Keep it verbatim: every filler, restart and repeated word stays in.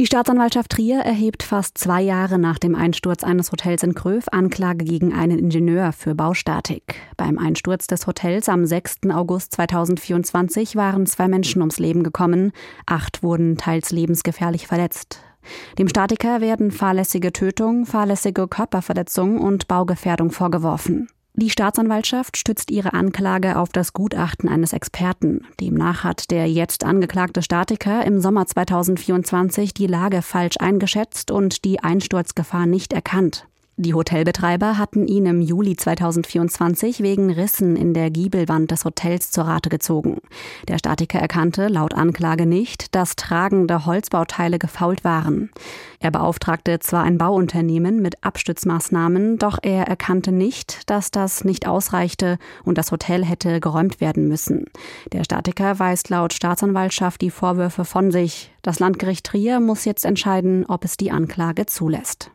Die Staatsanwaltschaft Trier erhebt fast zwei Jahre nach dem Einsturz eines Hotels in Gröf Anklage gegen einen Ingenieur für Baustatik. Beim Einsturz des Hotels am sechsten August zweitausendvierundzwanzig waren zwei Menschen ums Leben gekommen. Acht wurden teils lebensgefährlich verletzt. Dem Statiker werden fahrlässige Tötung, fahrlässige Körperverletzung und Baugefährdung vorgeworfen. Die Staatsanwaltschaft stützt ihre Anklage auf das Gutachten eines Experten. Demnach hat der jetzt angeklagte Statiker im Sommer zweitausendvierundzwanzig die Lage falsch eingeschätzt und die Einsturzgefahr nicht erkannt. Die Hotelbetreiber hatten ihn im Juli zweitausendvierundzwanzig wegen Rissen in der Giebelwand des Hotels zur Rate gezogen. Der Statiker erkannte laut Anklage nicht, dass tragende Holzbauteile gefault waren. Er beauftragte zwar ein Bauunternehmen mit Abstützmaßnahmen, doch er erkannte nicht, dass das nicht ausreichte und das Hotel hätte geräumt werden müssen. Der Statiker weist laut Staatsanwaltschaft die Vorwürfe von sich. Das Landgericht Trier muss jetzt entscheiden, ob es die Anklage zulässt.